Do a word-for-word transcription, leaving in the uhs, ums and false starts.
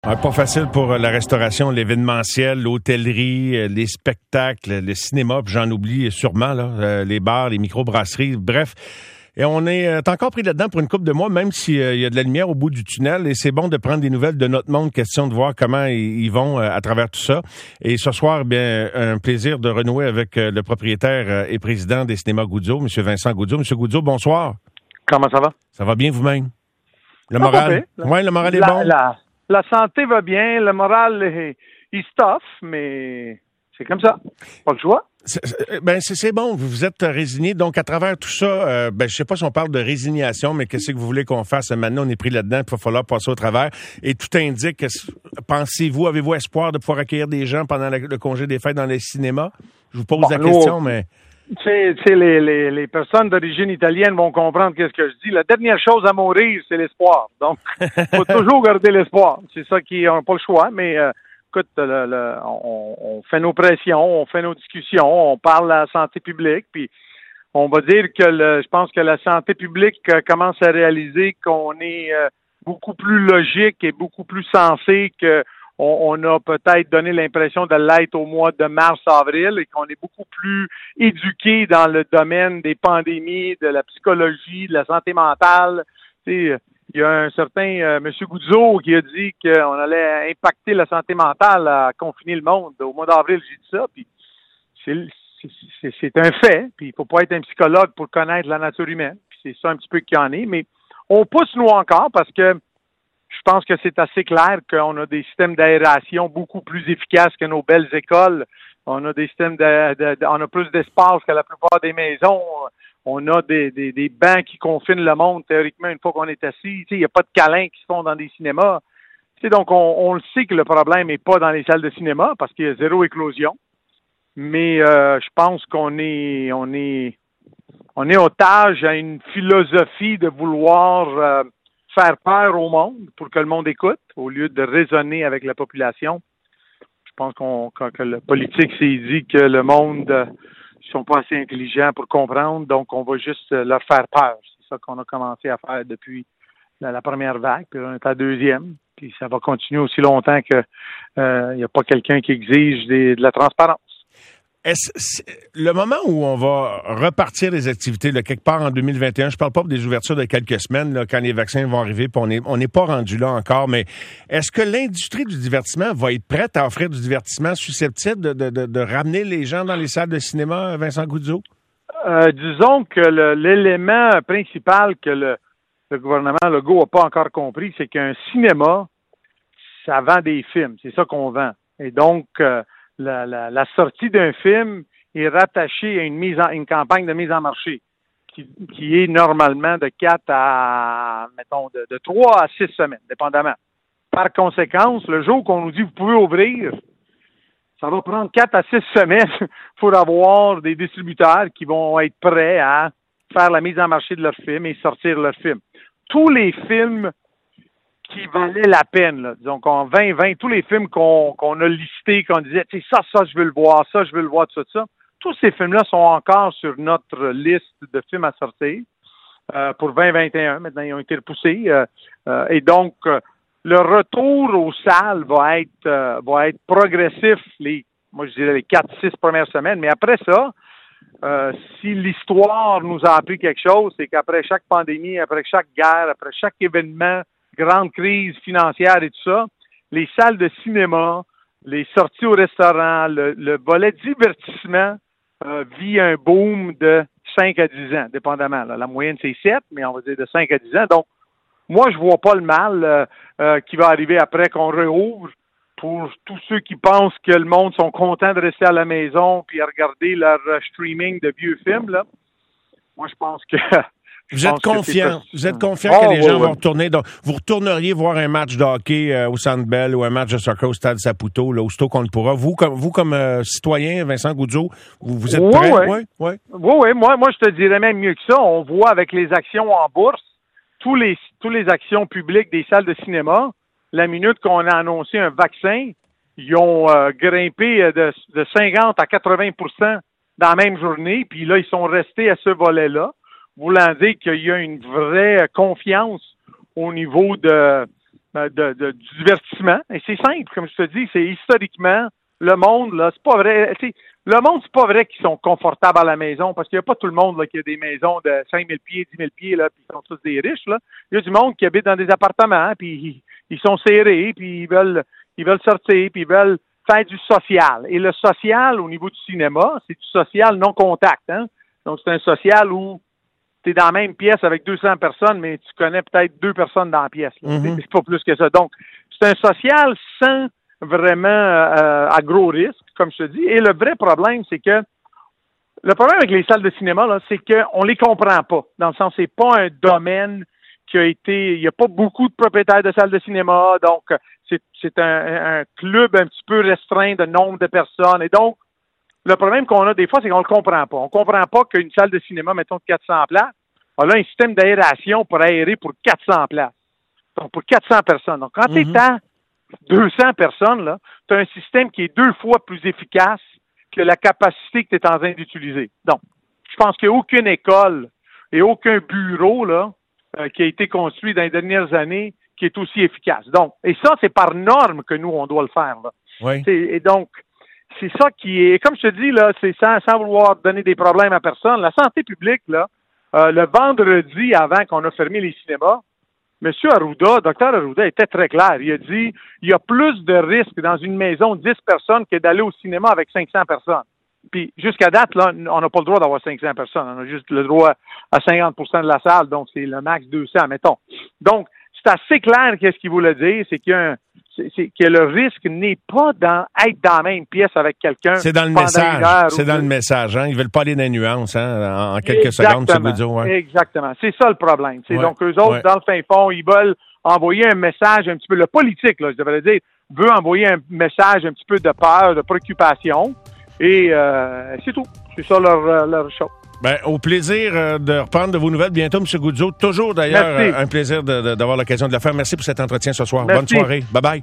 Ouais, pas facile pour la restauration, l'événementiel, l'hôtellerie, les spectacles, le cinéma, puis j'en oublie sûrement, là, les bars, les microbrasseries, bref. Et on est encore pris là-dedans pour une couple de mois, même s'il y a de la lumière au bout du tunnel. Et c'est bon de prendre des nouvelles de notre monde, question de voir comment ils vont à travers tout ça. Et ce soir, bien, un plaisir de renouer avec le propriétaire et président des cinémas Goudzo, M. Vincent Goudzo. M. Goudzo, bonsoir. Comment ça va? Ça va bien vous-même? Le Ça moral? Oui, le moral est la, bon? La, la santé va bien, le moral, est, il stuff, mais c'est comme ça. Pas le choix. C'est, ben c'est, c'est bon, vous vous êtes résigné. Donc, à travers tout ça, euh, ben je sais pas si on parle de résignation, mais qu'est-ce que vous voulez qu'on fasse? Maintenant, on est pris là-dedans, il va falloir passer au travers. Et tout indique, pensez-vous, avez-vous espoir de pouvoir accueillir des gens pendant le, le congé des fêtes dans les cinémas? Je vous pose bon, la nous, question, mais... Tu sais, les, les, les personnes d'origine italienne vont comprendre qu'est-ce que je dis. La dernière chose à mourir, c'est l'espoir. Donc, faut toujours garder l'espoir. C'est ça qui, on n'a pas le choix, mais... Euh, Écoute, le, le, on, on fait nos pressions, on fait nos discussions, on parle à la santé publique, puis on va dire que le, je pense que la santé publique commence à réaliser qu'on est euh, beaucoup plus logique et beaucoup plus sensé que on, on a peut-être donné l'impression de l'être au mois de mars-avril et qu'on est beaucoup plus éduqué dans le domaine des pandémies, de la psychologie, de la santé mentale. Tu sais, il y a un certain euh, M. Goudzo qui a dit qu'on allait impacter la santé mentale à confiner le monde. Au mois d'avril, j'ai dit ça, puis c'est, c'est, c'est un fait, puis il faut pas être un psychologue pour connaître la nature humaine, puis c'est ça un petit peu qu'il y en est, mais on pousse nous encore parce que je pense que c'est assez clair qu'on a des systèmes d'aération beaucoup plus efficaces que nos belles écoles. On a des systèmes de, de, de on a plus d'espace que la plupart des maisons. On a des, des, des bancs qui confinent le monde, théoriquement, une fois qu'on est assis. Il n'y a pas de câlins qui se font dans des cinémas. T'sais, donc, on, on le sait que le problème n'est pas dans les salles de cinéma parce qu'il y a zéro éclosion. Mais euh, je pense qu'on est on est on est otage à une philosophie de vouloir euh, faire peur au monde pour que le monde écoute, au lieu de raisonner avec la population. Je pense qu'on que, que le politique s'est dit que le monde... Euh, Ils sont pas assez intelligents pour comprendre, donc on va juste leur faire peur. C'est ça qu'on a commencé à faire depuis la, la première vague, puis on est à la deuxième, puis ça va continuer aussi longtemps que il euh, n'y a pas quelqu'un qui exige des, de la transparence. Est-ce le moment où on va repartir les activités, là, quelque part en deux mille vingt et un, je parle pas des ouvertures de quelques semaines, là, quand les vaccins vont arriver, puis on est, on n'est pas rendu là encore, mais est-ce que l'industrie du divertissement va être prête à offrir du divertissement susceptible de, de, de, de ramener les gens dans les salles de cinéma, Vincent Goudzo? Euh, disons que le, l'élément principal que le, le gouvernement Legault n'a pas encore compris, c'est qu'un cinéma, ça vend des films. C'est ça qu'on vend. Et donc, euh, La, la, la sortie d'un film est rattachée à une mise en, une campagne de mise en marché qui, qui est normalement de quatre à, mettons, de, de trois à six semaines, dépendamment. Par conséquence, le jour qu'on nous dit vous pouvez ouvrir, ça va prendre quatre à six semaines pour avoir des distributeurs qui vont être prêts à faire la mise en marché de leur film et sortir leur film. Tous les films qui valait la peine, là. Disons qu'en vingt vingt, tous les films qu'on, qu'on a listés, qu'on disait, tu sais, ça, ça, je veux le voir, ça, je veux le voir, tout ça, tous ces films-là sont encore sur notre liste de films à sortir euh, pour vingt vingt et un. Maintenant, ils ont été repoussés. Euh, euh, et donc, euh, le retour aux salles va être euh, va être progressif, les, moi, je dirais les quatre, six premières semaines. Mais après ça, euh, si l'histoire nous a appris quelque chose, c'est qu'après chaque pandémie, après chaque guerre, après chaque événement, grande crise financière et tout ça, les salles de cinéma, les sorties au restaurant, le, le volet divertissement euh, vit un boom de cinq à dix ans, dépendamment. Là. La moyenne, c'est sept, mais on va dire de cinq à dix ans. Donc, moi, je vois pas le mal euh, euh, qui va arriver après qu'on réouvre pour tous ceux qui pensent que le monde sont contents de rester à la maison puis à regarder leur euh, streaming de vieux films. Là. Moi, je pense que... Vous êtes confiant, vous êtes confiant oh, que les ouais, gens ouais. vont retourner. Donc, vous retourneriez voir un match de hockey euh, au Centre Bell ou un match de soccer au Stade Saputo, là, aussitôt qu'on le pourra. Vous, comme vous comme euh, citoyen, Vincent Goudzo, vous, vous êtes ouais, prêt? Ouais. Oui, oui. Oui, oui. Moi, moi, je te dirais même mieux que ça. On voit avec les actions en bourse, tous les tous les actions publiques des salles de cinéma, la minute qu'on a annoncé un vaccin, ils ont euh, grimpé de, de cinquante à quatre-vingts pour cent dans la même journée, puis là, ils sont restés à ce volet-là, voulant dire qu'il y a une vraie confiance au niveau de de, de, du divertissement. Et c'est simple, comme je te dis, c'est historiquement, le monde, là, c'est pas vrai. Le monde, c'est pas vrai qu'ils sont confortables à la maison, parce qu'il n'y a pas tout le monde là, qui a des maisons de cinq mille pieds, dix mille pieds, là, puis ils sont tous des riches. Là. Il y a du monde qui habite dans des appartements, puis ils, ils sont serrés, puis ils veulent, ils veulent sortir, puis ils veulent faire du social. Et le social, au niveau du cinéma, c'est du social non contact. Hein? Donc, c'est un social où tu es dans la même pièce avec deux cents personnes, mais tu connais peut-être deux personnes dans la pièce. Là. Mm-hmm. C'est, c'est pas plus que ça. Donc, c'est un social sans vraiment euh, à gros risque, comme je te dis. Et le vrai problème, c'est que le problème avec les salles de cinéma, là, c'est qu'on les comprend pas. Dans le sens, c'est pas un domaine qui a été... Il n'y a pas beaucoup de propriétaires de salles de cinéma, donc c'est, c'est un, un club un petit peu restreint de nombre de personnes. Et donc, le problème qu'on a des fois, c'est qu'on le comprend pas. On comprend pas qu'une salle de cinéma, mettons, de quatre cents places, a là un système d'aération pour aérer pour quatre cents places. Donc, pour quatre cents personnes. Donc, quand mm-hmm. tu es à deux cents personnes, là, tu as un système qui est deux fois plus efficace que la capacité que tu es en train d'utiliser. Donc, je pense qu'il n'y a aucune école et aucun bureau là euh, qui a été construit dans les dernières années qui est aussi efficace. Donc, et ça, c'est par norme que nous, on doit le faire. Là. Oui. C'est, et donc, c'est ça qui est, comme je te dis, là, c'est sans, sans vouloir donner des problèmes à personne. La santé publique, là, euh, le vendredi avant qu'on a fermé les cinémas, M. Arruda, docteur Arruda était très clair. Il a dit il y a plus de risques dans une maison de dix personnes que d'aller au cinéma avec cinq cents personnes. Puis jusqu'à date, là, on n'a pas le droit d'avoir cinq cents personnes. On a juste le droit à cinquante pour cent de la salle, donc c'est le max deux cents, mettons. Donc, c'est assez clair qu'est-ce qu'il voulait dire, c'est qu'il y a un, c'est, c'est que le risque n'est pas dans être dans la même pièce avec quelqu'un. C'est dans le message. C'est dans deux. le message. Hein? Ils veulent pas aller dans les nuances hein? en quelques Exactement. secondes, M. Guzzo. Hein? Exactement. C'est ça le problème. C'est ouais. Donc, eux autres, ouais. dans le fin fond, ils veulent envoyer un message un petit peu, le politique, là, je devrais dire, veut envoyer un message un petit peu de peur, de préoccupation, et euh, c'est tout. C'est ça leur, leur show. Ben, au plaisir euh, de reprendre de vos nouvelles bientôt, M. Guzzo. Toujours, d'ailleurs, euh, un plaisir de, de, d'avoir l'occasion de le faire. Merci pour cet entretien ce soir. Merci. Bonne soirée. Bye-bye.